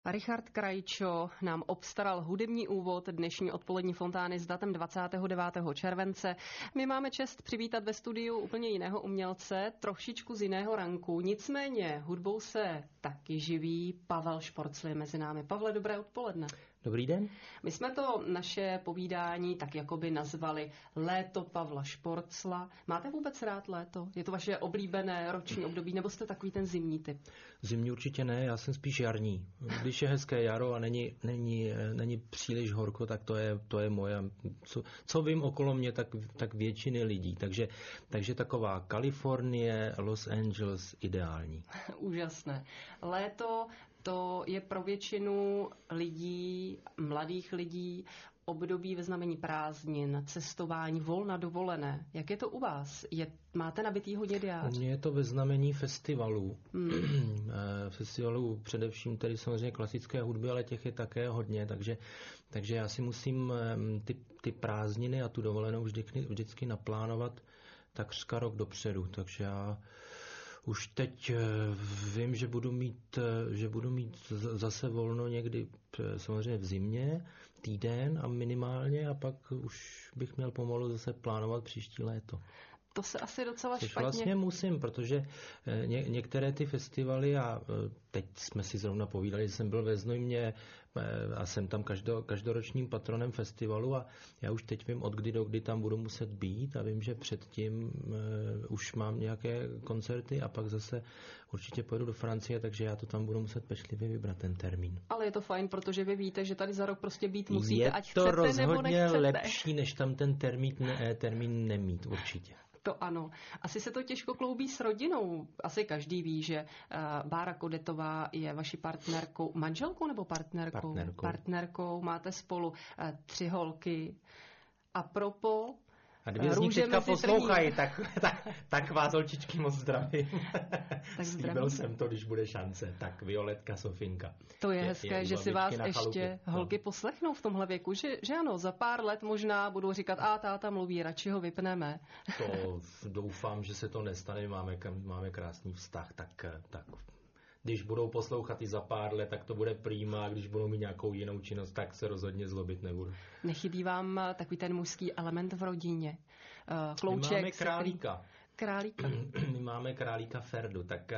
Richard Krajčo nám obstaral hudební úvod dnešní odpolední fontány s datem 29. července. My máme čest přivítat ve studiu úplně jiného umělce, trošičku z jiného ranku. Nicméně hudbou se taky živí. Pavel Šporcl je mezi námi. Pavle, dobré odpoledne. Dobrý den. My jsme to naše povídání tak jakoby nazvali Léto Pavla Šporcla. Máte vůbec rád léto? Je to vaše oblíbené roční období, nebo jste takový ten zimní typ? Zimní určitě ne, já jsem spíš jarní. Když je hezké jaro a není příliš horko, tak to je moje. Co vím okolo mě, tak většiny lidí. Takže taková Kalifornie, Los Angeles ideální. Úžasné. Léto to je pro většinu lidí, mladých lidí, období ve znamení prázdnin, cestování, volna, dovolené. Jak je to u vás? Máte nabitý hodně diář? U mě je to ve znamení festivalů. Festivalů především tedy samozřejmě klasické hudby, ale těch je také hodně, takže já si musím ty prázdniny a tu dovolenou vždycky naplánovat takřka rok dopředu. Takže já už teď vím, že budu mít zase volno někdy samozřejmě v zimě, týden a minimálně, a pak už bych měl pomalu zase plánovat příští léto. To se asi docela Což špatně... vlastně musím, protože některé ty festivaly, a teď jsme si zrovna povídali, že jsem byl ve Znojmě a jsem tam každoročním patronem festivalu a já už teď vím, od kdy do kdy tam budu muset být a vím, že předtím už mám nějaké koncerty a pak zase určitě pojedu do Francie, takže já to tam budu muset pečlivě vybrat ten termín. Ale je to fajn, protože vy víte, že tady za rok prostě být musíte, ať chcete nebo nechcete. Je to rozhodně lepší, než tam ten termín nemít určitě. To ano. Asi se to těžko kloubí s rodinou. Asi každý ví, že Bára Kodetová je vaší partnerkou, manželkou nebo partnerkou? Partnerkou. Máte spolu 3 holky. A propo... A 2 z nich teďka poslouchají, tak vás, holčičky, moc zdravím. Slíbil jsem to, když bude šance. Tak Violetka, Sofinka. To je hezké, že si vás ještě holky poslechnou v tomhle věku, že ano, za pár let možná budou říkat, táta mluví, radši ho vypneme. To doufám, že se to nestane, máme krásný vztah, tak když budou poslouchat i za pár let, tak to bude prima, a když budou mít nějakou jinou činnost, tak se rozhodně zlobit nebudu. Nechybí vám takový ten mužský element v rodině? Klouček, my máme králíka. Králíka. My máme králíka Ferdu, tak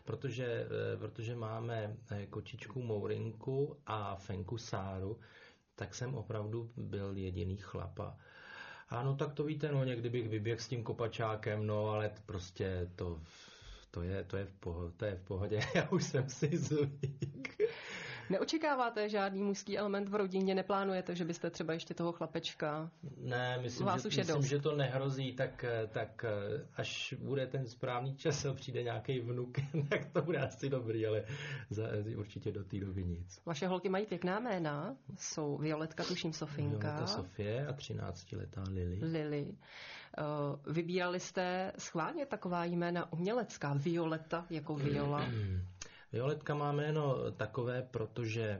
protože máme kočičku Mourinku a Fenku Sáru, tak jsem opravdu byl jediný chlapa. Ano, tak to víte, někdy bych vyběhl s tím kopačákem, ale prostě to je v pohodě, já už jsem si zvyk. Neočekáváte žádný mužský element v rodině? Neplánujete, že byste třeba ještě toho chlapečka? Ne, myslím, že to nehrozí, tak až bude ten správný čas a přijde nějaký vnuk, tak to bude asi dobrý, ale určitě do té doby nic. Vaše holky mají pěkná jména, jsou Violetka, tuším Sofinka. Violeta Sofie a 13letá Lily. Vybírali jste schválně taková jména umělecká? Violeta jako Viola? Violetka má jméno takové, protože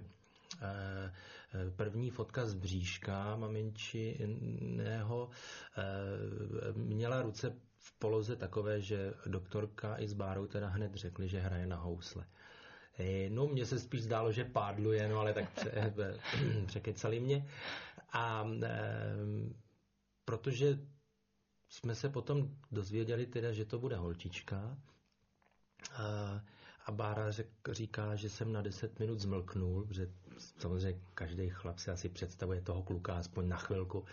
první fotka z bříška maminčiného měla ruce v poloze takové, že doktorka i s Bárou teda hned řekli, že hraje na housle. No, mně se spíš zdálo, že pádluje, ale tak překecali mě. A protože jsme se potom dozvěděli teda, že to bude holčička, a Bára říká, že jsem na 10 minut zmlknul, že samozřejmě každý chlap si asi představuje toho kluka aspoň na chvilku.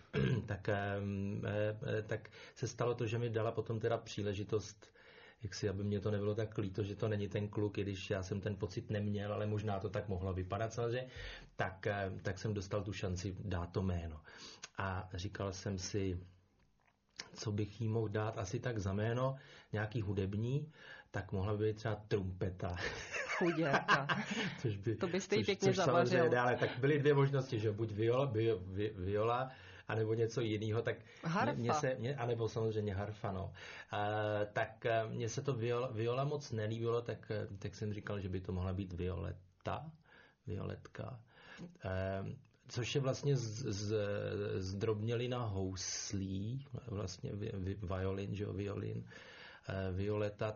tak se stalo to, že mi dala potom teda příležitost, aby mě to nebylo tak líto, že to není ten kluk, i když já jsem ten pocit neměl, ale možná to tak mohlo vypadat samozřejmě, tak jsem dostal tu šanci dát to jméno. A říkal jsem si, co bych jí mohl dát asi tak za jméno, nějaký hudební, tak mohla by být třeba trumpeta. Chuděka. To byste jí pěkně zavařil. Ale tak byly 2 možnosti, že buď viola, anebo něco jiného, tak harfa. Anebo samozřejmě harfa, no. Tak mně se to viola moc nelíbilo, tak jsem říkal, že by to mohla být Violetka. Což je vlastně zdrobnělina houslí, vlastně violin, Violeta, tak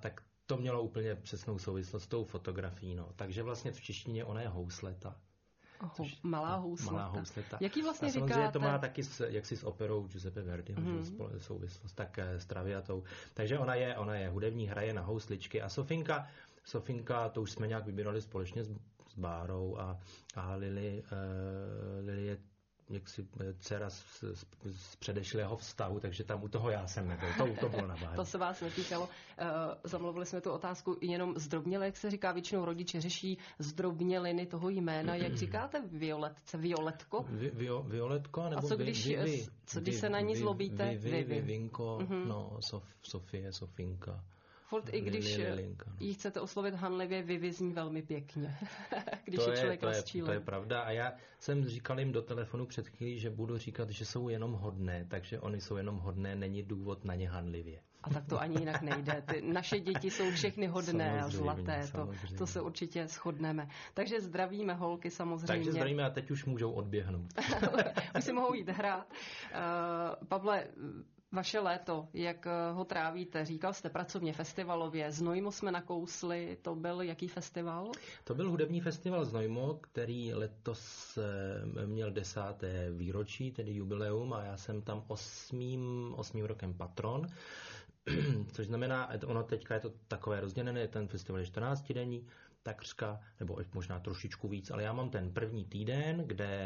to mělo úplně přesnou souvislost s tou fotografií. No. Takže vlastně v češtině ona je housleta. Malá housleta. Jaký vlastně samozřejmě říkáte? To má taky jaksi s operou Giuseppe Verdiho souvislost, tak s Traviatou. Takže ona je hudební, hraje na housličky a Sofinka, to už jsme nějak vybírali společně s Bárou a Lily je jaksi dcera z předešlého vztahu, takže tam u toho já jsem nebyl. To bylo na Báře. To se vás netýkalo. Zamluvili jsme tu otázku jenom zdrobněle, jak se říká, většinou rodiče řeší zdrobněliny toho jména. Jak říkáte Violetce? Violetko? Violetko, nebo a co když se na ní zlobíte? Vinko, no, Sofie, Sofinka. Furt i když ji chcete oslovit hanlivě, vyzní velmi pěkně, když je člověk rozčílen. To je pravda a já jsem říkal jim do telefonu před chvílí, že budu říkat, že jsou jenom hodné, takže oni jsou jenom hodné, není důvod na ně hanlivě. A tak to ani jinak nejde. Naše děti jsou všechny hodné a zlaté, to se určitě shodneme. Takže zdravíme holky samozřejmě. Takže zdravíme a teď už můžou odběhnout. Už si mohou jít hrát. Pavle, vaše léto, jak ho trávíte? Říkal jste pracovně festivalově. Znojmo jsme nakousli. To byl jaký festival? To byl hudební festival Znojmo, který letos měl 10. výročí, tedy jubileum, a já jsem tam 8. rokem patron. Což znamená, ono teďka je to takové rozdělené, ten festival je 14 denní, takřka, nebo možná trošičku víc, ale já mám ten první týden,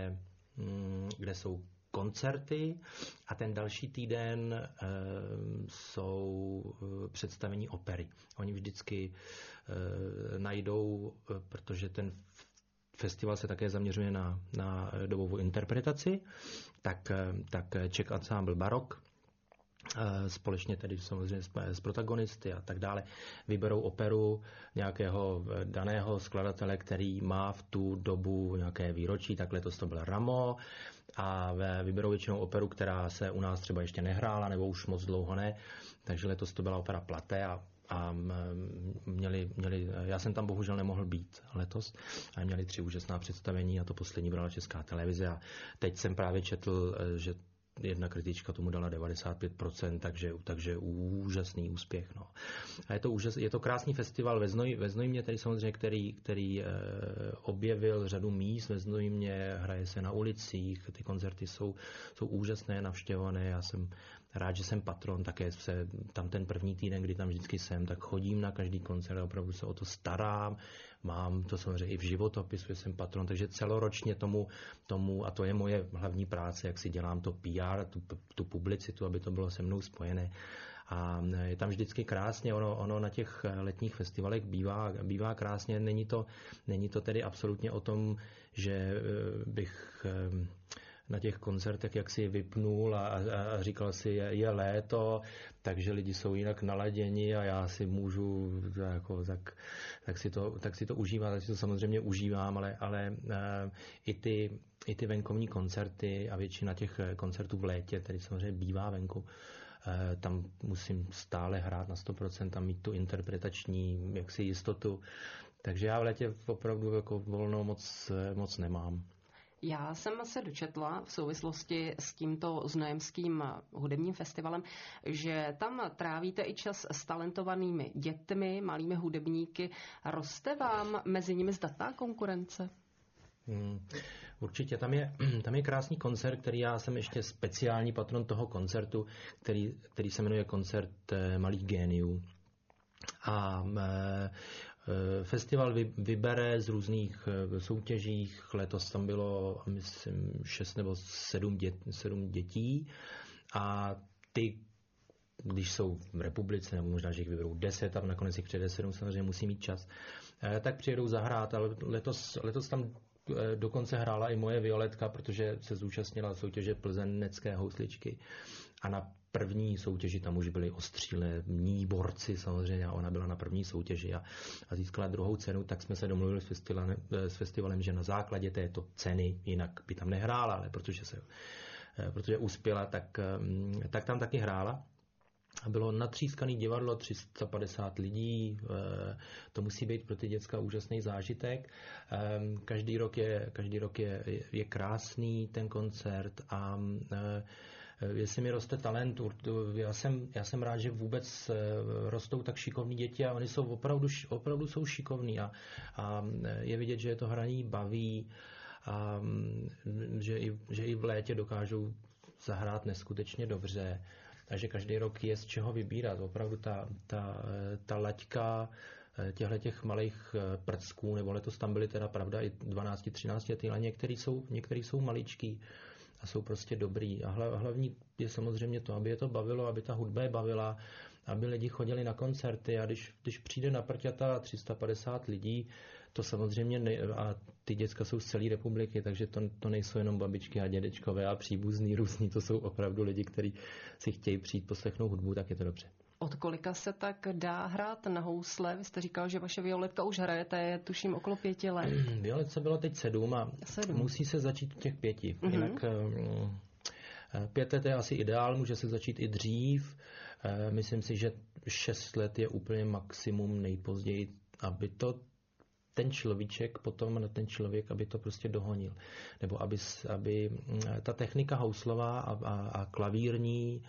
kde jsou koncerty a ten další týden jsou představení opery. Oni vždycky najdou, protože ten festival se také zaměřuje na dobovou interpretaci, tak Czech Ensemble Barok, společně tedy samozřejmě s protagonisty a tak dále, vyberou operu nějakého daného skladatele, který má v tu dobu nějaké výročí, tak letos to byl Rameau, a vyberou většinou operu, která se u nás třeba ještě nehrála, nebo už moc dlouho ne, takže letos to byla opera Platé a měli, já jsem tam bohužel nemohl být letos, a měli 3 úžasná představení a to poslední brala Česká televize a teď jsem právě četl, že jedna kritička tomu dala 95%, takže úžasný úspěch. No. A je to krásný festival ve Znojmě, tedy samozřejmě, který objevil řadu míst. Ve Znojmě hraje se na ulicích, ty koncerty jsou úžasné, navštěvované. Já jsem rád, že jsem patron, také se tam ten první týden, kdy tam vždycky jsem, tak chodím na každý koncert a opravdu se o to starám. Mám to samozřejmě i v životopisu, že jsem patron, takže celoročně tomu, a to je moje hlavní práce, jak si dělám to PR, tu publicitu, aby to bylo se mnou spojené. A je tam vždycky krásně, ono na těch letních festivalech bývá krásně, není to tedy absolutně o tom, že bych na těch koncertech jak si vypnul a říkal si, je léto, takže lidi jsou jinak naladěni a já si můžu tak si to užívat, tak si to samozřejmě užívám, ale i ty venkovní koncerty a většina těch koncertů v létě, tedy samozřejmě bývá venku, tam musím stále hrát na 100% a mít tu interpretační jaksi jistotu, takže já v létě opravdu jako volno moc nemám. Já jsem se dočetla v souvislosti s tímto znojemským hudebním festivalem, že tam trávíte i čas s talentovanými dětmi, malými hudebníky. Roste vám mezi nimi zdatná konkurence? Určitě, tam je krásný koncert, který já jsem ještě speciální patron toho koncertu, který se jmenuje Koncert malých géniů. A festival vybere z různých soutěžích, letos tam bylo, myslím, 6 nebo 7 dětí a ty, když jsou v republice, nebo možná, že jich vyberou 10 a nakonec jich přijede 7, samozřejmě musí mít čas, tak přijedou zahrát, ale letos tam dokonce hrála i moje Violetka, protože se zúčastnila soutěže plzeňské housličky a na první soutěži tam už byli ostřílení borci samozřejmě a ona byla na první soutěži a získala 2. cenu, tak jsme se domluvili s festivalem, že na základě této ceny, jinak by tam nehrála, ale protože uspěla, tak tam taky hrála. A bylo natřískaný divadlo, 350 lidí, to musí být pro ty děcka úžasný zážitek. Každý rok je krásný ten koncert a jestli mi roste talent. Já jsem rád, že vůbec rostou tak šikovní děti a oni jsou opravdu jsou šikovní a je vidět, že je to hraní baví a že i v létě dokážou zahrát neskutečně dobře. Takže každý rok je z čeho vybírat. Opravdu ta laťka těch malých prcků, nebo letos tam byly teda pravda i 12-13 letý, ale některý jsou maličký a jsou prostě dobrý. A hlavní je samozřejmě to, aby je to bavilo, aby ta hudba je bavila, aby lidi chodili na koncerty a když přijde na Prťata 350 lidí, to samozřejmě a ty děcka jsou z celé republiky, takže to nejsou jenom babičky a dědečkové a příbuzní různí, to jsou opravdu lidi, kteří si chtějí přijít poslechnout hudbu, tak je to dobře. Od kolika se tak dá hrát na housle? Vy jste říkal, že vaše Violetka už hraje, to je tuším okolo 5 let. Violetce bylo teď 7 a musí se začít těch 5. Jinak 5 let je asi ideál, může se začít i dřív. Myslím si, že 6 let je úplně maximum nejpozději, aby to ten človíček potom na ten člověk, aby to prostě dohonil. Nebo aby ta technika houslová a klavírní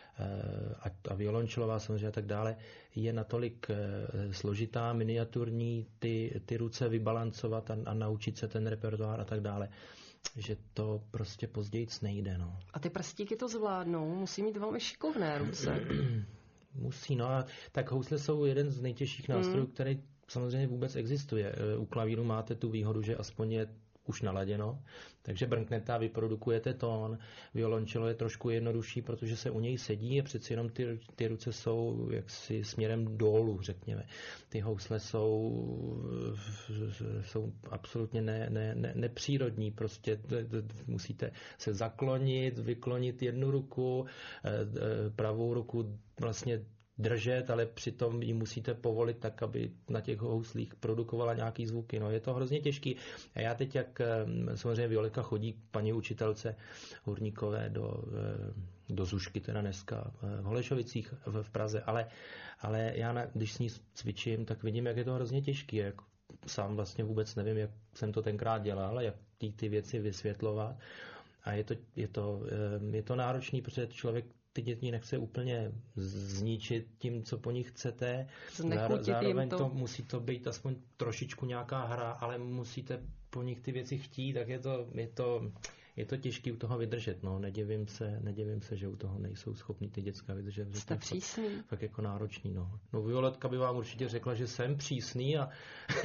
a violončelová samozřejmě a tak dále je natolik složitá, miniaturní, ty ruce vybalancovat a naučit se ten repertoár a tak dále, že to prostě později nejde. No. A ty prstíky to zvládnou, musí mít velmi šikovné ruce. Musí, no a tak housle jsou jeden z nejtěžších nástrojů, který samozřejmě vůbec existuje. U klavíru máte tu výhodu, že aspoň je už naladěno, takže brnknete a vyprodukujete tón. Violončelo je trošku jednodušší, protože se u něj sedí a přeci jenom ty ruce jsou jaksi směrem dolů, řekněme. Ty housle jsou absolutně nepřírodní, prostě musíte se zaklonit, vyklonit jednu ruku, pravou ruku vlastně držet, ale přitom ji musíte povolit tak, aby na těch houslích produkovala nějaký zvuky. No, je to hrozně těžký. A já teď, jak samozřejmě Violetka chodí k paní učitelce Hurníkové do Zušky, teda dneska v Holešovicích v Praze, ale já, když s ní cvičím, tak vidím, jak je to hrozně těžký. Jak sám vlastně vůbec nevím, jak jsem to tenkrát dělal, jak ty věci vysvětlovat. A je to náročný, protože člověk ty děti nechce úplně zničit tím, co po nich chcete. Zároveň to musí to být aspoň trošičku nějaká hra, ale musíte po nich ty věci chtít, tak je to těžké u toho vydržet. No, nedivím se, že u toho nejsou schopní ty děcka vydržet. Jste přísný? Fakt jako náročný. No, Violetka by vám určitě řekla, že jsem přísný a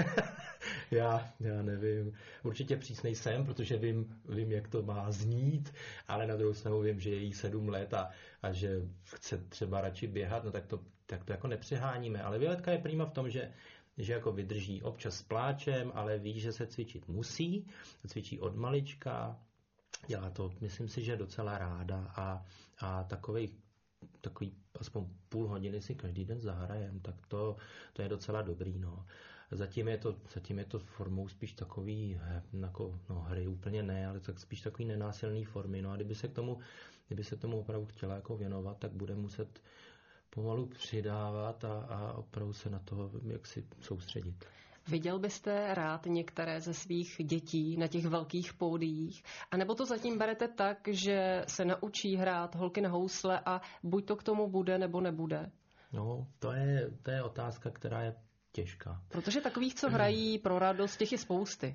já nevím. Určitě přísnej jsem, protože vím, jak to má znít, ale na druhou stranu vím, že je jí 7 let a že chce třeba radši běhat, no tak to jako nepřeháníme. Ale Violetka je prima v tom, že jako vydrží občas s pláčem, ale ví, že se cvičit musí, cvičí od malička, dělá to, myslím si, že docela ráda a takový aspoň půl hodiny si každý den zahrajem, tak to je docela dobrý, no. Zatím je to formou spíš takový, jako, hry úplně ne, ale tak spíš takový nenásilný formy, no a kdyby se tomu opravdu chtěla jako věnovat, tak bude muset pomalu přidávat a opravdu se na to jaksi soustředit. Viděl byste rád některé ze svých dětí na těch velkých pódiích? A nebo to zatím berete tak, že se naučí hrát holky na housle a buď to k tomu bude, nebo nebude? No, to je otázka, která je těžká. Protože takových, co hrají pro radost, těch je spousty.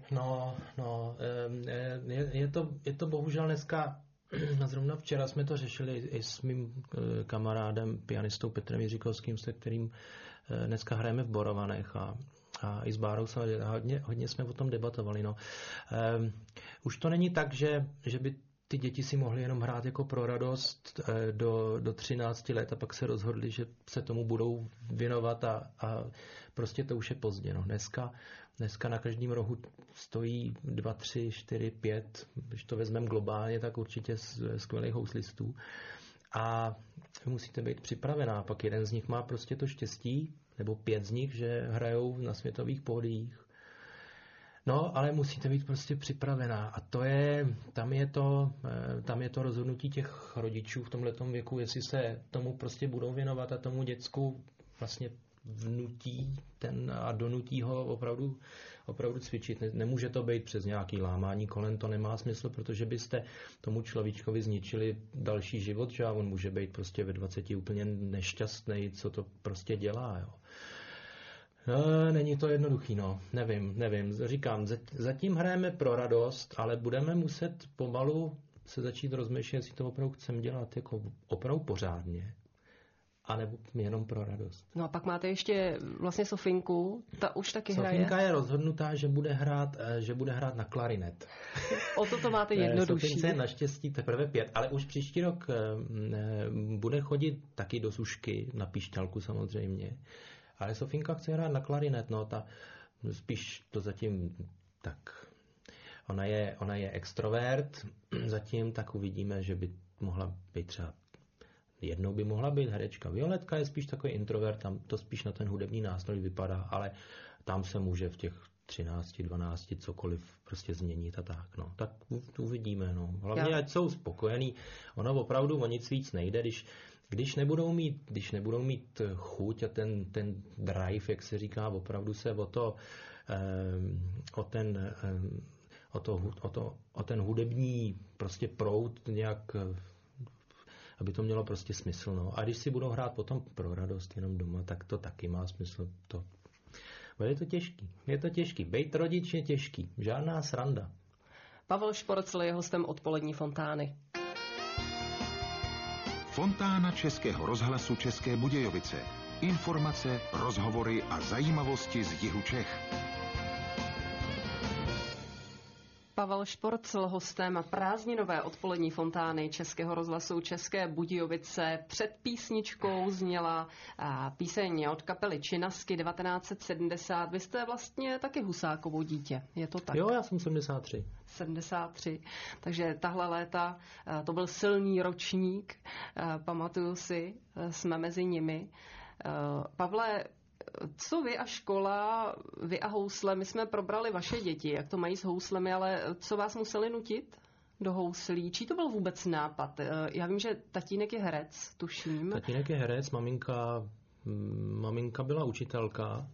Je to bohužel dneska, zrovna včera jsme to řešili i s mým kamarádem, pianistou Petrem Jiříkovským, se kterým dneska hrajeme v Borovanech a i s Bárou hodně jsme o tom debatovali. No. Už to není tak, že by ty děti si mohly jenom hrát jako pro radost do 13 let a pak se rozhodli, že se tomu budou věnovat a prostě to už je pozdě. No. Dneska na každém rohu stojí 2, 3, 4, 5, když to vezmeme globálně, tak určitě skvělých houslistů. A musíte být připravená. Pak jeden z nich má prostě to štěstí, nebo 5 z nich, že hrajou na světových pódiích. No, ale musíte být prostě připravená. A tam je to rozhodnutí těch rodičů v tomhletom věku, jestli se tomu prostě budou věnovat a tomu děcku vlastně vnutí a donutí ho opravdu cvičit. Nemůže to být přes nějaký lámání kolen, to nemá smysl, protože byste tomu človíčkovi zničili další život, že on může být prostě ve 20 úplně nešťastný, co to prostě dělá, jo. No, není to jednoduchý, no. Nevím. Říkám, zatím hrajeme pro radost, ale budeme muset pomalu se začít rozmýšlet, jestli to opravdu chceme dělat jako opravdu pořádně, anebo jenom pro radost. No a pak máte ještě vlastně Sofinku, ta už taky hraje. Sofinka je rozhodnutá, že bude hrát na klarinet. O to máte jednodušší. Sofince je naštěstí teprve 5, ale už příští rok bude chodit taky do Sušky, na píšťalku samozřejmě. Ale Sofinka chce hrát na klarinet, no spíš to zatím tak. Ona je extrovert, zatím tak uvidíme, že by mohla být třeba jednou by mohla být herečka. Violetka je spíš takový introvert, tam to spíš na ten hudební nástroj vypadá, ale tam se může v těch 13, 12 cokoliv prostě změnit a tak. No. Tak uvidíme. No. Hlavně, ať jsou spokojení. Ono opravdu o nic víc nejde, když nebudou mít chuť a ten drive, jak se říká, opravdu se o ten hudební prostě proud nějak, aby to mělo prostě smysl. No. A když si budou hrát potom pro radost jenom doma, tak to taky má smysl. Bo je to těžký. Bejt rodič je těžký. Žádná sranda. Pavel Šporcl je hostem odpolední Fontány. Fontána Českého rozhlasu České Budějovice. Informace, rozhovory a zajímavosti z jihu Čech. Pavel Šporcl, hostem prázdninové odpolední Fontány Českého rozhlasu České Budějovice. Před písničkou zněla píseň od kapely Činasky 1970. Vy jste vlastně taky Husákovo dítě, je to tak? Jo, já jsem 73. 73. Takže tahle léta, to byl silný ročník, pamatuju si, jsme mezi nimi. Pavle, co vy a škola, vy a housle, my jsme probrali vaše děti, jak to mají s houslemi, ale co vás museli nutit do houslí? Čí to byl vůbec nápad? Já vím, že tatínek je herec, tuším. Tatínek je herec, maminka byla učitelka.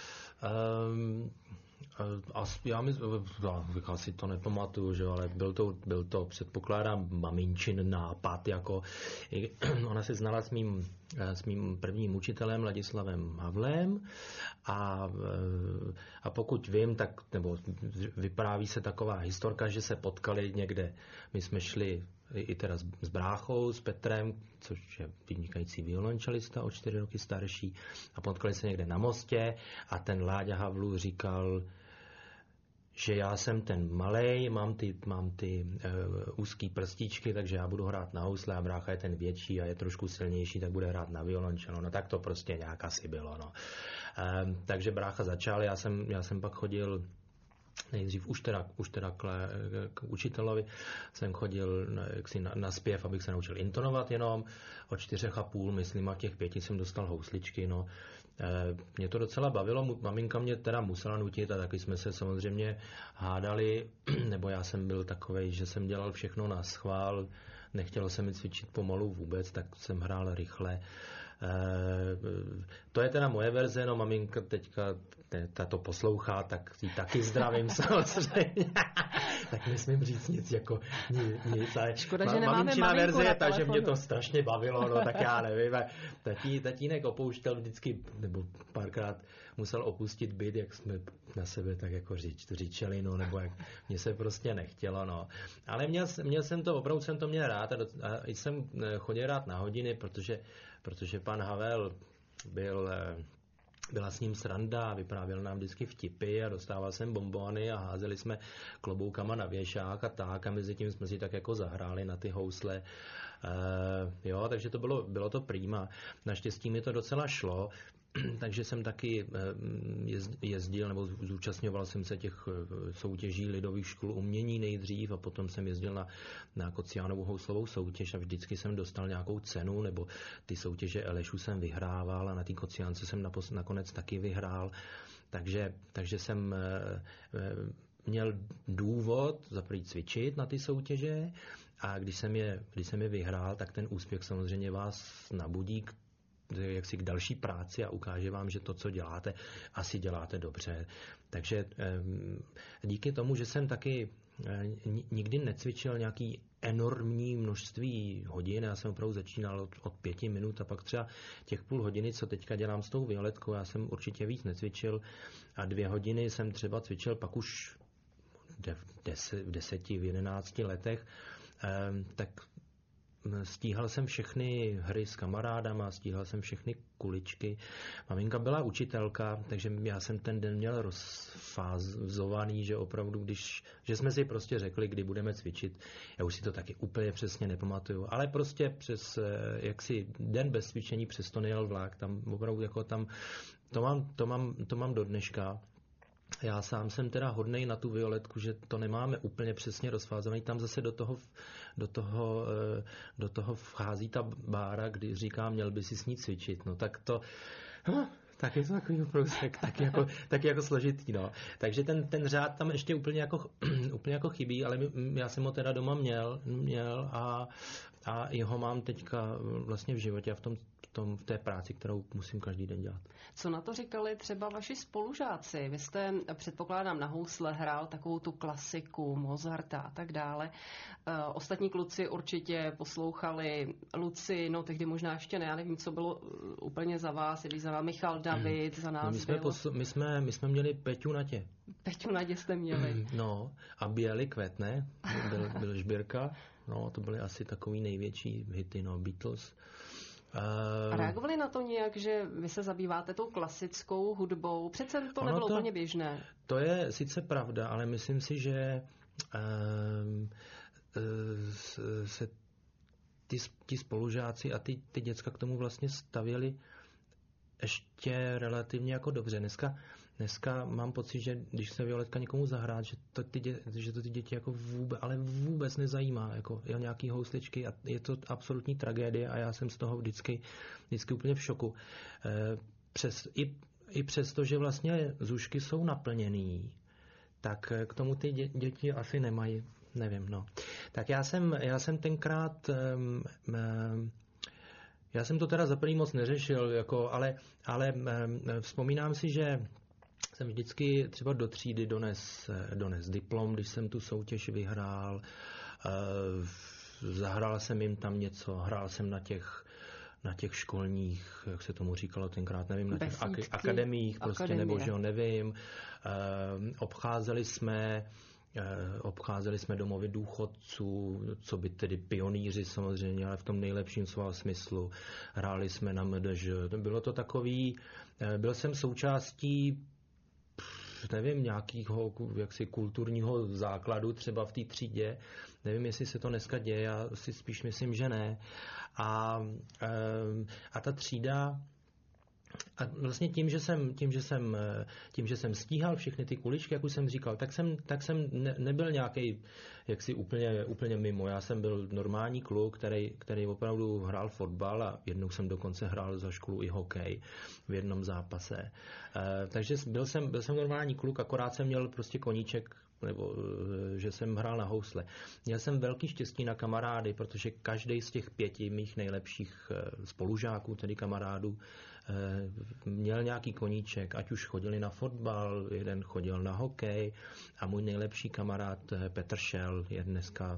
Já si to nepamatuju, že, ale byl to předpokládám maminčin nápad, jako ona se znala s mým prvním učitelem Ladislavem Havlem a pokud vím, tak nebo vypráví se taková historka, že se potkali někde, my jsme šli i teda s bráchou, s Petrem, což je vynikající violončelista, o 4 roky starší, a potkali se někde na mostě a ten Láďa Havlů říkal, že já jsem ten malej, mám ty úzký prstíčky, takže já budu hrát na housle a brácha je ten větší a je trošku silnější, tak bude hrát na violončelo. No tak to prostě nějak asi bylo. No. Takže brácha začal, já jsem pak chodil nejdřív už teda k učitelovi jsem chodil na zpěv, abych se naučil intonovat jenom. Od 4,5, myslím, a v těch 5 jsem dostal housličky. No. Mě to docela bavilo, maminka mě teda musela nutit a taky jsme se samozřejmě hádali, nebo já jsem byl takovej, že jsem dělal všechno na schvál, nechtělo se mi cvičit pomalu vůbec, tak jsem hrál rychle. To je teda moje verze, no maminka teďka to poslouchá, tak ji taky zdravím samozřejmě. Tak nesmím říct nic jako nic. Škoda, že nemáme maminku verze na je ta, že mě to strašně bavilo, no tak já nevím. Tatínek opouštěl vždycky, nebo párkrát musel opustit byt, jak jsme na sebe tak jako říčeli, no, nebo jak mně se prostě nechtělo, no. Ale měl jsem to, opravdu jsem to měl rád a jsem chodil rád na hodiny, protože pan Havel byla s ním sranda, vyprávěl nám vždycky vtipy a dostával jsem bonbony a házeli jsme kloboukama na věšák a tak a mezi tím jsme si tak jako zahráli na ty housle. Jo, takže to bylo to prima. Naštěstí mi to docela šlo, takže jsem taky jezdil, nebo zúčastňoval jsem se těch soutěží lidových škol umění nejdřív a potom jsem jezdil na Kociánovou houslovou soutěž a vždycky jsem dostal nějakou cenu, nebo ty soutěže Elešu jsem vyhrával a na té Kociánce jsem nakonec taky vyhrál. Takže jsem měl důvod zaprvé cvičit na ty soutěže a když jsem je vyhrál, tak ten úspěch samozřejmě vás nabudí jaksi k další práci a ukáže vám, že to, co děláte, asi děláte dobře. Takže díky tomu, že jsem taky nikdy necvičil nějaký enormní množství hodin, já jsem opravdu začínal od 5 minut a pak třeba těch půl hodiny, co teďka dělám s tou Violetkou, já jsem určitě víc necvičil a 2 hodiny jsem třeba cvičil pak už v 10, v 11 letech, tak stíhal jsem všechny hry s kamarádama, stíhal jsem všechny kuličky. Maminka byla učitelka, takže já jsem ten den měl rozfázovaný, že opravdu, že jsme si prostě řekli, kdy budeme cvičit. Já už si to taky úplně přesně nepamatuju, ale prostě přes jaksi den bez cvičení přesto nejel vlak, tam opravdu jako tam, to mám do dneška. Já sám jsem teda hodnej na tu Violetku, že to nemáme úplně přesně rozfázovaný. Tam zase do toho vchází ta Bára, kdy říká, měl by si s ní cvičit. No tak to... Tak je to takový oprousek, taky jako složitý, no. Takže ten řád tam ještě úplně jako chybí, ale já jsem ho teda doma měl a jeho mám teďka vlastně v životě a v té práci, kterou musím každý den dělat. Co na to říkali třeba vaši spolužáci? Vy jste, předpokládám, na housle hrál takovou tu klasiku Mozarta a tak dále. Ostatní kluci určitě poslouchali Luci, no tehdy možná ještě ne, já nevím, co bylo úplně za vás, jestli za vás Michal David, za nás my jsme měli Peťu Natě. Peťu Natě jste měli. No a Bělý kvet, ne? Byl Žbírka, no to byly asi takový největší hity, no Beatles. A reagovali na to nějak, že vy se zabýváte tou klasickou hudbou? Přece to nebylo úplně běžné. To je sice pravda, ale myslím si, že se ti spolužáci a ty děcka k tomu vlastně stavěli ještě relativně jako dobře. Dneska mám pocit, že když se Violetka někomu zahrát, že to ty děti jako vůbec nezajímá, jako nějaký housličky a je to absolutní tragédie a já jsem z toho vždycky úplně v šoku. I přesto, že vlastně zušky jsou naplněný, tak k tomu ty děti asi nemají, nevím, no. Tak já jsem tenkrát... Já jsem to teda za první moc neřešil, jako, ale vzpomínám si, že jsem vždycky třeba do třídy dones diplom, když jsem tu soutěž vyhrál. Zahrál jsem jim tam něco, hrál jsem na těch školních, jak se tomu říkalo tenkrát, nevím, na těch akademiích, prostě, nebo že jo, nevím. Obcházeli jsme domovy důchodců, co by tedy pionýři samozřejmě, ale v tom nejlepším slova smyslu. Hráli jsme na MDŽ. Bylo to takový, byl jsem součástí, nevím, nějakého jaksi kulturního základu třeba v té třídě. Nevím, jestli se to dneska děje, já si spíš myslím, že ne. A ta třída, a vlastně tím, že jsem stíhal všechny ty kuličky, jak už jsem říkal, tak jsem nebyl nějaký jaksi úplně mimo. Já jsem byl normální kluk, který opravdu hrál fotbal a jednou jsem dokonce hrál za školu i hokej v jednom zápase. Takže byl jsem normální kluk, akorát jsem měl prostě koníček, nebo že jsem hrál na housle. Měl jsem velký štěstí na kamarády, protože každý z těch 5 mých nejlepších spolužáků, tedy kamarádů, měl nějaký koníček, ať už chodili na fotbal, jeden chodil na hokej a můj nejlepší kamarád Petr Šel je dneska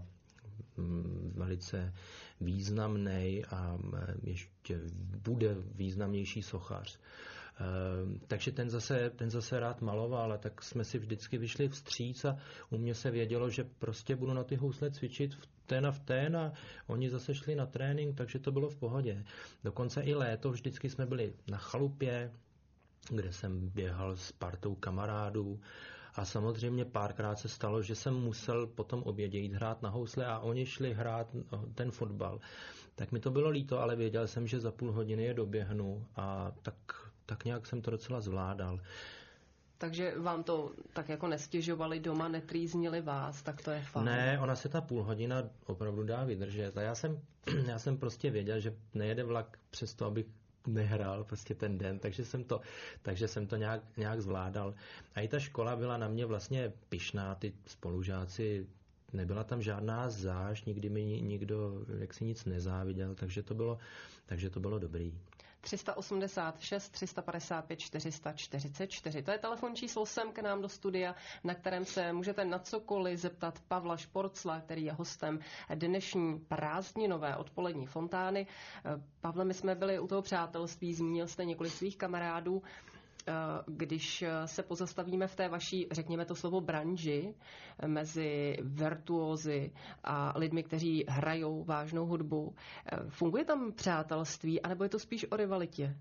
velice významný a ještě bude významnější sochař. Takže ten zase rád maloval, a tak jsme si vždycky vyšli vstříc a u mě se vědělo, že prostě budu na ty housle cvičit v ten a oni zase šli na trénink, takže to bylo v pohodě. Dokonce i léto vždycky jsme byli na chalupě, kde jsem běhal s partou kamarádů a samozřejmě párkrát se stalo, že jsem musel potom obědě jít hrát na housle a oni šli hrát ten fotbal. Tak mi to bylo líto, ale věděl jsem, že za půl hodiny je doběhnu a tak nějak jsem to docela zvládal. Takže vám to tak jako nestěžovali doma, netrýznili vás, tak to je fajn. Ne, ona se ta půl hodina opravdu dá vydržet. A já jsem prostě věděl, že nejede vlak přesto, abych nehrál prostě ten den, takže jsem to nějak zvládal. A i ta škola byla na mě vlastně pyšná, ty spolužáci, nebyla tam žádná zášť, nikdy mi nikdo jaksi nic nezáviděl, takže to bylo dobrý. 386 355 444. To je telefon číslo sem k nám do studia, na kterém se můžete na cokoliv zeptat Pavla Šporcla, který je hostem dnešní prázdninové odpolední fontány. Pavle, my jsme byli u toho přátelství, zmínil jste několik svých kamarádů. Když se pozastavíme v té vaší, řekněme to slovo, branži mezi virtuózy a lidmi, kteří hrajou vážnou hudbu, funguje tam přátelství, anebo je to spíš o rivalitě?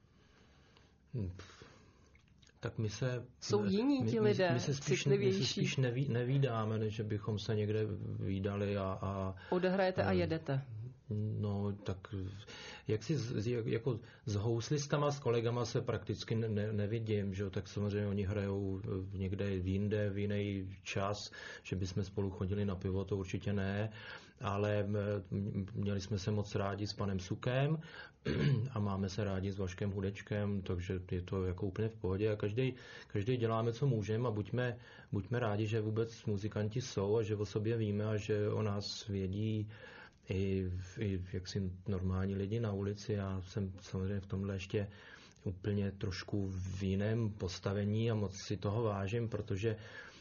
Tak jsou jiní ti lidé, my se spíš nevídáme, než že bychom se někde vídali a odehrajete a jedete. No, tak jako s houslistama, s kolegama se prakticky nevidím, že jo, tak samozřejmě oni hrajou někde jinde, v jiný čas, že bychom spolu chodili na pivo, to určitě ne, ale měli jsme se moc rádi s panem Sukem a máme se rádi s Vaškem Hudečkem, takže je to jako úplně v pohodě a každý děláme, co můžeme a buďme rádi, že vůbec muzikanti jsou a že o sobě víme a že o nás vědí i jaksi normální lidi na ulici. Já jsem samozřejmě v tomhle ještě úplně trošku v jiném postavení a moc si toho vážím, protože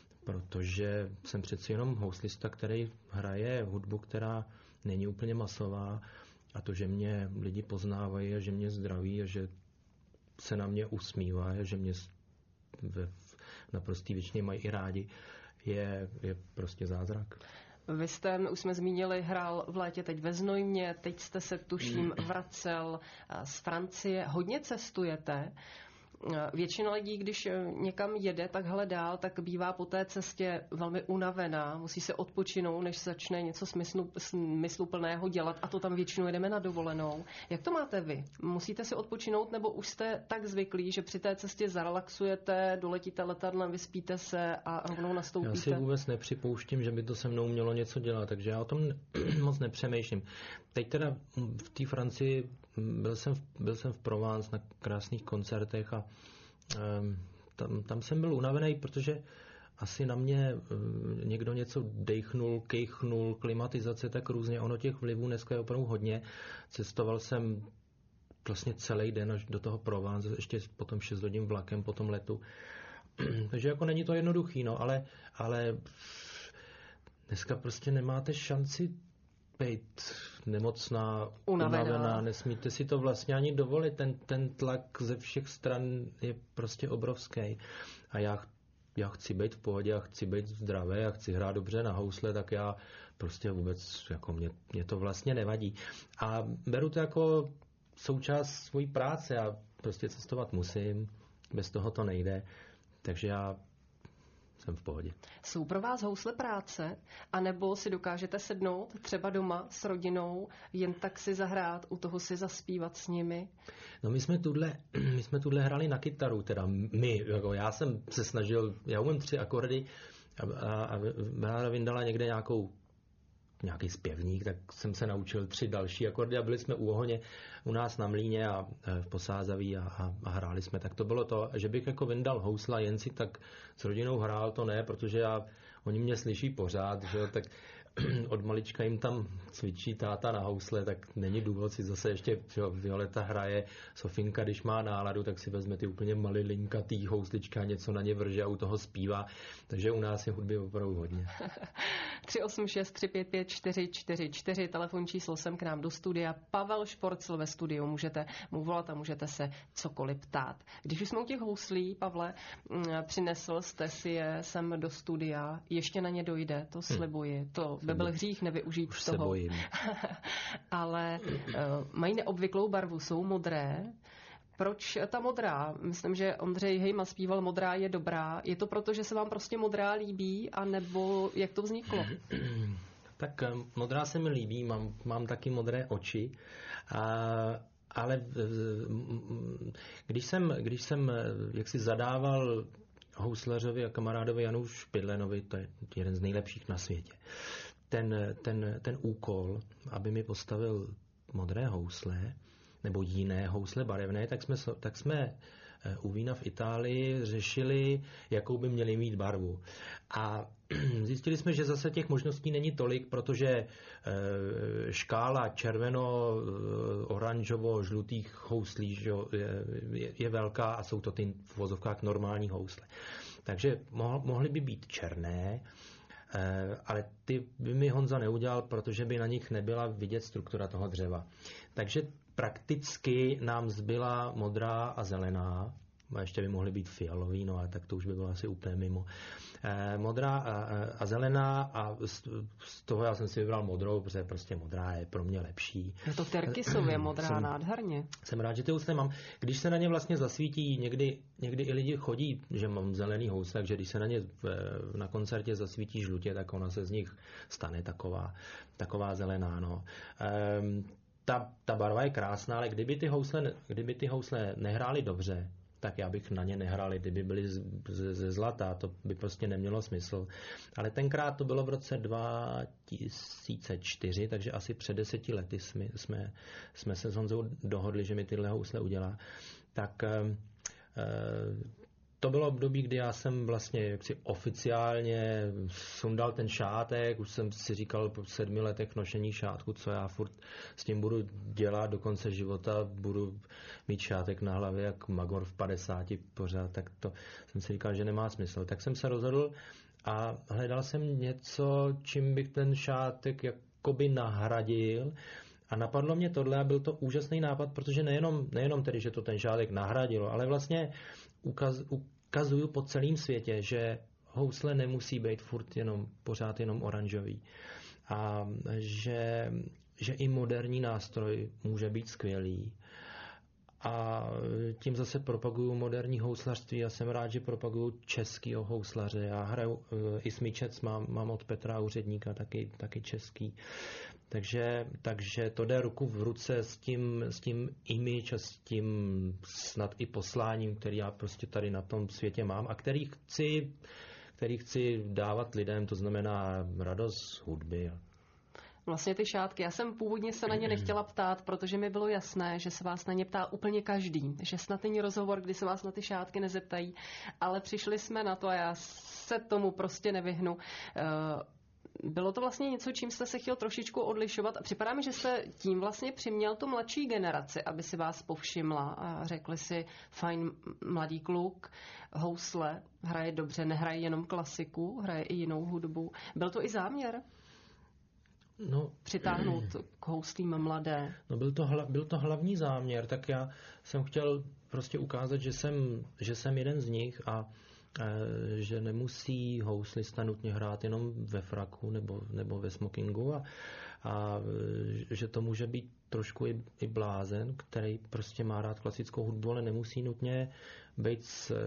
jsem přeci jenom houslista, který hraje hudbu, která není úplně masová a to, že mě lidi poznávají a že mě zdraví a že se na mě usmívají a že mě naprostý většině mají i rádi, je prostě zázrak. Vy jste, už jsme zmínili, hrál v létě teď ve Znojmě, teď jste se, tuším, vracel z Francie. Hodně cestujete. Většina lidí, když někam jede takhle dál, tak bývá po té cestě velmi unavená, musí se odpočinout, než začne něco smysluplného dělat a to tam většinou jedeme na dovolenou. Jak to máte vy? Musíte si odpočinout nebo už jste tak zvyklí, že při té cestě zarelaxujete, doletíte letadlem, vyspíte se a rovnou nastoupíte? Já si vůbec nepřipouštím, že by to se mnou mělo něco dělat, takže já o tom moc nepřemýšlím. Teď teda v té Francii byl jsem v Provence na krásných koncertech a tam jsem byl unavený, protože asi na mě někdo něco dejchnul, kejchnul, klimatizace, tak různě. Ono těch vlivů dneska je opravdu hodně. Cestoval jsem vlastně celý den až do toho Provence, ještě potom 6 hodin vlakem po tom letu. Takže jako není to jednoduchý, no, ale dneska prostě nemáte šanci být nemocná, unavená, nesmíte si to vlastně ani dovolit. Ten tlak ze všech stran je prostě obrovský. A já chci být v pohodě, já chci být zdravý, já chci hrát dobře na housle, tak já prostě vůbec, jako mě to vlastně nevadí. A beru to jako součást svojí práce, já prostě cestovat musím, bez toho to nejde, takže já jsem v pohodě. Jsou pro vás housle práce, anebo si dokážete sednout třeba doma s rodinou, jen tak si zahrát, u toho si zaspívat s nimi? No my jsme tuhle hrali na kytaru, teda jako já jsem se snažil, já umím 3 akordy a Bára vyndala někde nějaký zpěvník, tak jsem se naučil 3 další akordy a byli jsme u ohně u nás na Mlýně a v Posázaví a hráli jsme. Tak to bylo to, že bych jako vyndal housla, jen si tak s rodinou hrál, to ne, protože oni mě slyší pořád, že jo, tak od malička jim tam cvičí táta na housle, tak není důvod si zase ještě, že Violeta hraje, Sofinka, když má náladu, tak si vezme ty úplně malilinkatý houslička, něco na ně vrže a u toho zpívá, takže u nás je hudby opravdu hodně. 386 355 444, telefon číslo sem k nám do studia. Pavel Šporcl ve studiu, můžete mu volat a můžete se cokoliv ptát. Když už jsme u těch houslí, Pavle, přinesl jste si je sem do studia, ještě na ně dojde, to slibuji, to by byl hřích nevyužít už toho. Se bojím. Ale mají neobvyklou barvu, jsou modré. Proč ta modrá? Myslím, že Ondřej Hejma zpíval Modrá je dobrá. Je to proto, že se vám prostě modrá líbí, anebo jak to vzniklo? Tak modrá se mi líbí, mám taky modré oči, ale když jsem jaksi zadával houslařovi a kamarádovi Janu Špidlenovi, to je jeden z nejlepších na světě, ten úkol, aby mi postavil modré housle nebo jiné housle barevné, tak jsme u vína v Itálii řešili, jakou by měli mít barvu. A zjistili jsme, že zase těch možností není tolik, protože škála červeno-oranžovo-žlutých houslí je velká a jsou to ty v vozovkách normální housle. Takže mohly by být černé, ale ty by mi Honza neudělal, protože by na nich nebyla vidět struktura toho dřeva. Takže prakticky nám zbyla modrá a zelená, a ještě by mohly být fialový, no ale tak to už by bylo asi úplně mimo. Modrá a zelená a z toho já jsem si vybral modrou, protože prostě modrá je pro mě lepší. Je to tyrkysově modrá, nádherně. Jsem rád, že ty housle mám. Když se na ně vlastně zasvítí, někdy i lidi chodí, že mám zelený housle, takže když se na ně na koncertě zasvítí žlutě, tak ona se z nich stane taková zelená. No. Ta barva je krásná, ale kdyby ty housle nehrály dobře, tak já bych na ně nehrál, kdyby byly ze zlata, to by prostě nemělo smysl. Ale tenkrát to bylo v roce 2004, takže asi před 10 lety jsme se s Honzou dohodli, že mi tyhle housle udělá. Tak to bylo období, kdy já jsem vlastně jaksi oficiálně sundal ten šátek, už jsem si říkal po 7 letech nošení šátku, co já furt s tím budu dělat do konce života, budu mít šátek na hlavě jak magor v 50 pořád, tak to jsem si říkal, že nemá smysl. Tak jsem se rozhodl a hledal jsem něco, čím bych ten šátek jakoby nahradil. A napadlo mě tohle a byl to úžasný nápad, protože nejenom tedy, že to ten šátek nahradilo, ale vlastně ukazuju po celém světě, že housle nemusí být pořád jenom oranžový. A že i moderní nástroj může být skvělý. A tím zase propaguju moderní houslařství a jsem rád, že propaguju českýho houslaře. Já hraju i smyčec, mám od Petra Úředníka taky český. Takže to jde ruku v ruce s tím image a s tím snad i posláním, který já prostě tady na tom světě mám a který chci dávat lidem, to znamená radost hudby. Vlastně ty šátky, já jsem původně se na ně nechtěla ptát, protože mi bylo jasné, že se vás na ně ptá úplně každý, že snad není rozhovor, kdy se vás na ty šátky nezeptají, ale přišli jsme na to a já se tomu prostě nevyhnu. Bylo to vlastně něco, čím jste se chtěl trošičku odlišovat a připadá mi, že jste tím vlastně přiměl tu mladší generaci, aby si vás povšimla a řekli si, fajn mladý kluk, housle, hraje dobře, nehraje jenom klasiku, hraje i jinou hudbu. Byl to i záměr? No, přitáhnout k houslím mladé. No byl to hlavní záměr, tak já jsem chtěl prostě ukázat, že jsem jeden z nich a že nemusí houslista nutně hrát jenom ve fraku nebo ve smokingu a že to může být trošku i blázen, který prostě má rád klasickou hudbu, ale nemusí nutně být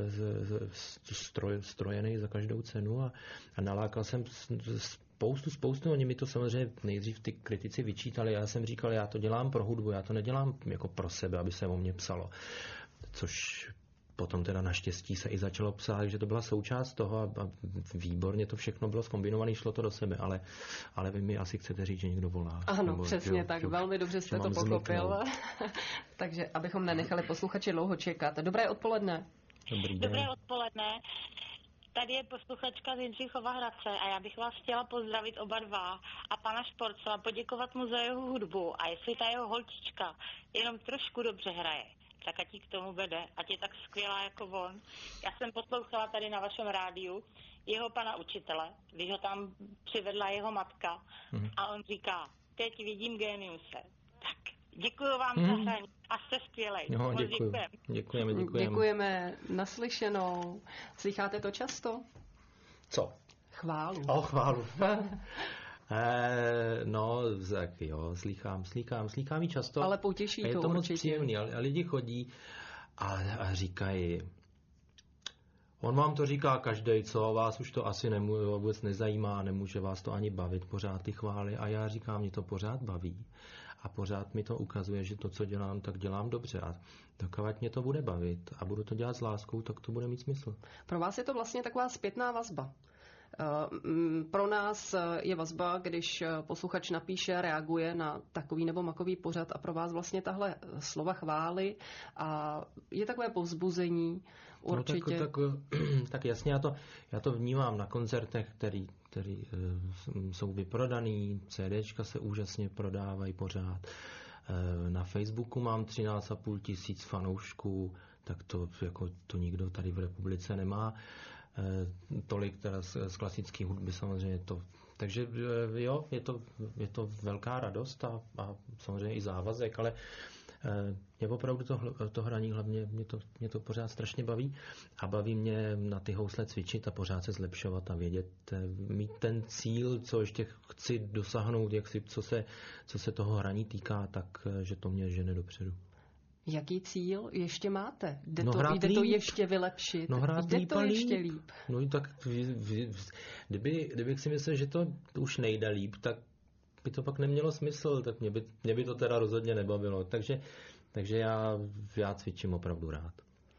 strojený za každou cenu a nalákal jsem spoustu, oni mi to samozřejmě nejdřív ty kritici vyčítali, já jsem říkal, já to dělám pro hudbu, já to nedělám jako pro sebe, aby se o mě psalo, což potom teda naštěstí se i začalo psát, takže to byla součást toho a výborně to všechno bylo zkombinované, šlo to do sebe, ale vy mi asi chcete říct, že někdo volá. Ano, nebo, přesně tak, velmi dobře jste to pochopil. Takže abychom nenechali posluchači dlouho čekat. Dobré odpoledne. Dobré odpoledne. Tady je posluchačka z Jindřichova Hradce a já bych vás chtěla pozdravit oba dva a pana Šporcova, poděkovat mu za jeho hudbu a jestli ta jeho holčička jenom trošku dobře hraje, tak ať jí k tomu vede, ať je tak skvělá jako on. Já jsem poslouchala tady na vašem rádiu jeho pana učitele, když ho tam přivedla jeho matka a on říká, teď vidím géniuse. Tak děkuju vám za hraní a jste skvělej. No, Děkujeme. Naslyšenou. Slycháte to často? Co? Chválu. Chválu. No, tak jo, slýchám ji často. Ale potěší to určitě. Je to moc příjemný a lidi chodí a říkají, on vám to říká každej, co, vás už to asi vůbec nezajímá, nemůže vás to ani bavit, pořád ty chvály a já říkám, mě to pořád baví a pořád mi to ukazuje, že to, co dělám, tak dělám dobře a takovat mě to bude bavit a budu to dělat s láskou, tak to bude mít smysl. Pro vás je to vlastně taková zpětná vazba. Pro nás je vazba, když posluchač napíše, reaguje na takový nebo makový pořad a pro vás vlastně tahle slova chvály a je takové povzbuzení určitě. No, tak jasně, já to vnímám na koncertech, který jsou vyprodaný, CDčka se úžasně prodávají pořád. Na Facebooku mám 13,5 tisíc fanoušků, tak to nikdo tady v republice nemá. Tolik teda z klasické hudby samozřejmě to. Takže jo, je to velká radost a samozřejmě i závazek, ale mě opravdu to hraní hlavně mě to pořád strašně baví a baví mě na ty housle cvičit a pořád se zlepšovat a vědět, mít ten cíl, co ještě chci dosáhnout, co se toho hraní týká, tak že to mě žene dopředu. Jaký cíl ještě máte? Jde to ještě vylepšit? Jde to ještě líp? No tak kdybych si myslel, že to už nejde líp, tak by to pak nemělo smysl, tak mě by to teda rozhodně nebavilo. Takže já cvičím opravdu rád.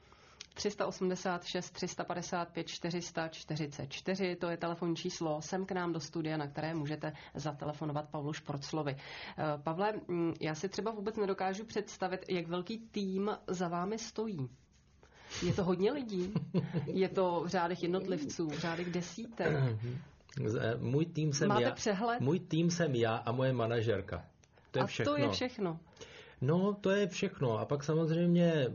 386 355 444, to je telefonní číslo sem k nám do studia, na které můžete zatelefonovat Pavlu Šporclovi. Pavle, já si třeba vůbec nedokážu představit, jak velký tým za vámi stojí. Je to hodně lidí? Je to v řádech jednotlivců, v řádech desítek? Máte přehled? Můj tým jsem já a moje manažerka. To je všechno. To je všechno? No, to je všechno. A pak samozřejmě,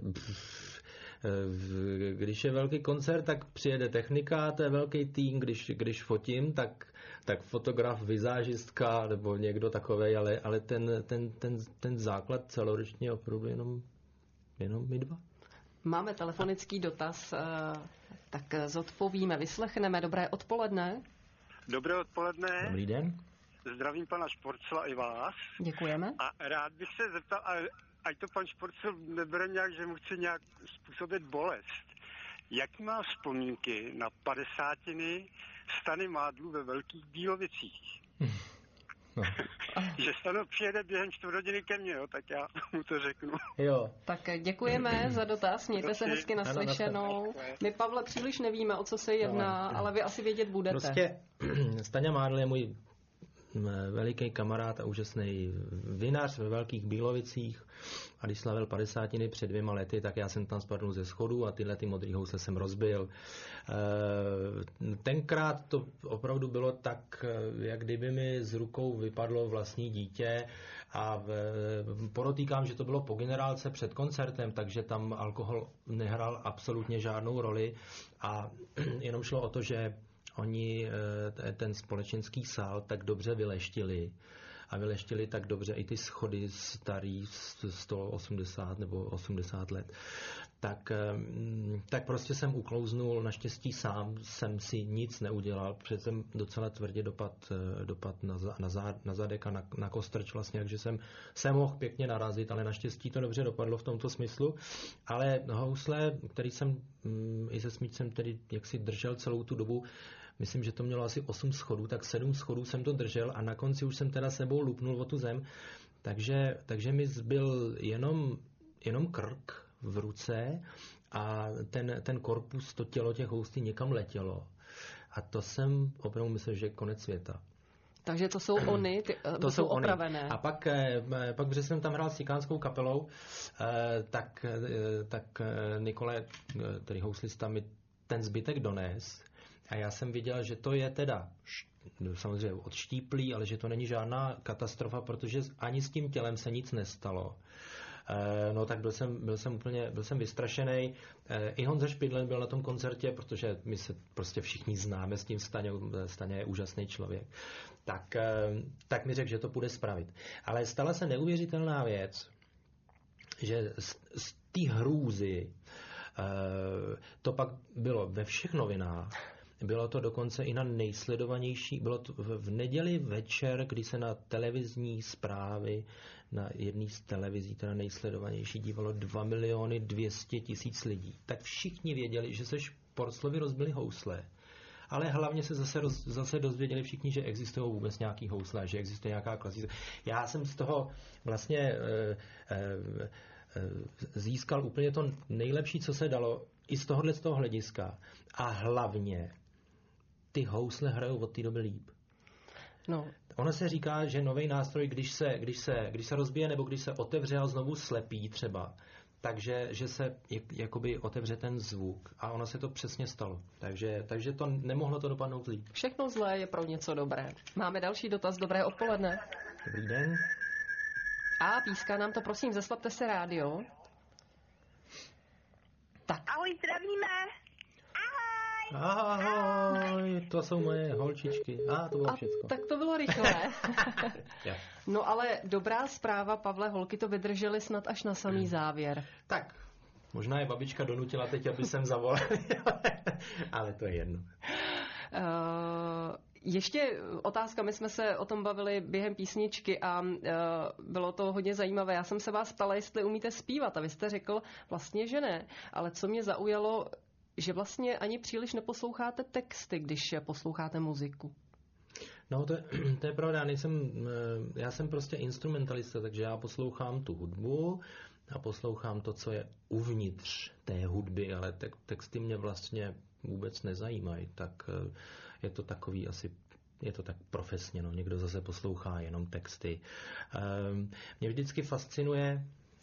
když je velký koncert, tak přijede technika, to je velký tým. Když fotím, tak fotograf, vizážistka nebo někdo takovej, ale ten základ celoročně je opravdu jenom my dva. Máme telefonický dotaz, tak zodpovíme, vyslechneme. Dobré odpoledne. Dobré odpoledne. Dobrý den. Zdravím pana Šporcla i vás. Děkujeme. A rád bych se zeptal, ať to pan Šporcel nebere nějak, že mu chci nějak způsobit bolest. Jaký má vzpomínky na 50. Stany Mádlu ve Velkých Bílovicích? No. Že Stano přijede během 4 hodiny ke mně, tak já mu to řeknu. Jo. Tak děkujeme za dotaz, mějte se hezky naslyšenou. My, Pavle, příliš nevíme, o co se jedná, ale vy asi vědět budete. Prostě Staňa Mádl je můj veliký kamarád a úžasný vinař ve Velkých Bílovicích a když slavil 50. před 2 lety, tak já jsem tam spadnul ze schodu a tyhle modrý housle jsem rozbil. Tenkrát to opravdu bylo tak, jak kdyby mi z rukou vypadlo vlastní dítě a podotýkám, že to bylo po generálce před koncertem, takže tam alkohol nehrál absolutně žádnou roli a jenom šlo o to, že oni ten společenský sál tak dobře vyleštili a vyleštili tak dobře i ty schody starý 180 nebo 80 let. Tak prostě jsem uklouznul, naštěstí sám jsem si nic neudělal, protože jsem docela tvrdě dopad na zadek a na kostrč vlastně, takže jsem se mohl pěkně narazit, ale naštěstí to dobře dopadlo v tomto smyslu. Ale housle, který jsem i se smíčcem tedy jaksi držel celou tu dobu, myslím, že to mělo asi 8 schodů, tak 7 schodů jsem to držel a na konci už jsem teda sebou lupnul o tu zem, takže mi zbyl jenom krk v ruce a ten korpus, to tělo těch houslí někam letělo. A to jsem opravdu myslel, že je konec světa. Takže to jsou ony, to jsou opravené. A pak protože jsem tam hrál s cikánskou kapelou, tak Nikole, který houslista, mi ten zbytek dones. A já jsem viděl, že to je teda samozřejmě odštíplý, ale že to není žádná katastrofa, protože ani s tím tělem se nic nestalo. No tak byl jsem vystrašený. I Honza Špidlen byl na tom koncertě, protože my se prostě všichni známe s tím Staňa je úžasný člověk. Tak mi řekl, že to půjde spravit. Ale stala se neuvěřitelná věc, že z té hrůzy to pak bylo ve všech novinách. Bylo to dokonce i na nejsledovanější, bylo to v neděli večer, kdy se na televizní zprávy, na jedné z televizí, teda nejsledovanější, dívalo 2 200 000 lidí. Tak všichni věděli, že se Šporclovi rozbili housle. Ale hlavně se zase dozvěděli všichni, že existují vůbec nějaký housle, že existuje nějaká klasická. Já jsem z toho vlastně získal úplně to nejlepší, co se dalo, i z toho hlediska. A hlavně ty housle hrajou od té doby líp. No. Ono se říká, že nový nástroj, když se rozbije nebo když se otevře a znovu slepí třeba, takže že se jakoby otevře ten zvuk. A ono se to přesně stalo. Takže to nemohlo to dopadnout líp. Všechno zlé je pro něco dobré. Máme další dotaz. Dobré odpoledne. Dobrý den. A píská nám to, prosím, zeslabte se rádio. Tak. Ahoj, zdravíme. Ahoj, to jsou moje holčičky. To bylo všecko. Tak to bylo rychlé. No ale dobrá zpráva, Pavle, holky to vydržely snad až na samý závěr. Tak, možná je babička donutila teď, aby jsem zavolal, ale to je jedno. Ještě otázka, my jsme se o tom bavili během písničky a bylo to hodně zajímavé. Já jsem se vás ptala, jestli umíte zpívat a vy jste řekl vlastně, že ne. Ale co mě zaujalo, že vlastně ani příliš neposloucháte texty, když posloucháte muziku. No, to je pravda, já jsem prostě instrumentalista, takže já poslouchám tu hudbu a poslouchám to, co je uvnitř té hudby, ale texty mě vlastně vůbec nezajímají, tak je to takový asi, je to tak profesně, no, někdo zase poslouchá jenom texty. Mě vždycky fascinuje,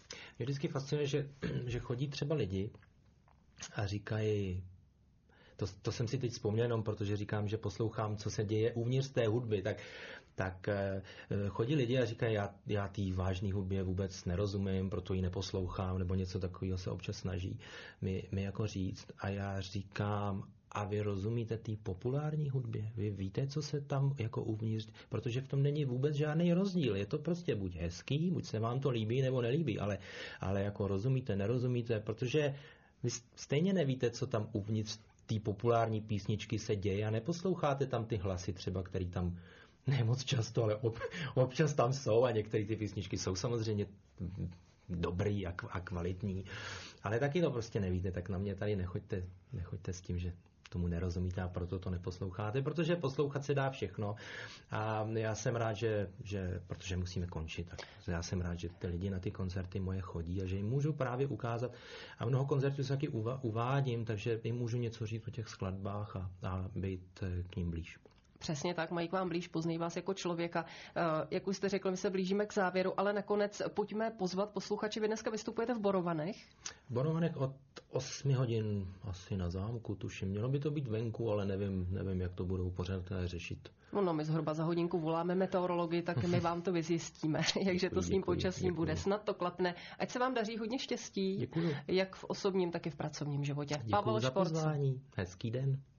že chodí třeba lidi a říkají, to jsem si teď vzpomněl jenom, protože říkám, že poslouchám, co se děje uvnitř té hudby, tak chodí lidi a říkají, já té vážné hudbě vůbec nerozumím, proto ji neposlouchám, nebo něco takového se občas snaží mi jako říct. A já říkám, a vy rozumíte té populární hudbě? Vy víte, co se tam jako uvnitř, protože v tom není vůbec žádný rozdíl. Je to prostě buď hezký, buď se vám to líbí, nebo nelíbí, ale jako rozumíte, nerozumíte, protože vy stejně nevíte, co tam uvnitř té populární písničky se děje a neposloucháte tam ty hlasy třeba, který tam ne moc často, ale občas tam jsou a některé ty písničky jsou samozřejmě dobrý a kvalitní, ale taky to prostě nevíte, tak na mě tady nechoďte s tím, že tomu nerozumíte a proto to neposloucháte, protože poslouchat se dá všechno a já jsem rád, že protože musíme končit, tak já jsem rád, že ty lidi na ty koncerty moje chodí a že jim můžu právě ukázat a mnoho koncertů se taky uvádím, takže jim můžu něco říct o těch skladbách a být k ním blíž. Přesně tak, mají k vám blíž, poznají vás jako člověka. Jak už jste řekl, my se blížíme k závěru, ale nakonec pojďme pozvat posluchače. Vy dneska vystupujete v Borovanech? V Borovanech od 8 hodin asi na zámku, tuším. Mělo by to být venku, ale nevím, jak to budou pořád řešit. No, my zhruba za hodinku voláme meteorology, tak my vám to vyzjistíme, jakže to s tím počasím bude. Snad to klapne. Ať se vám daří hodně štěstí, děkuju. Jak v osobním, tak i v pracovním životě. Děkuju za pozvání. Hezký den.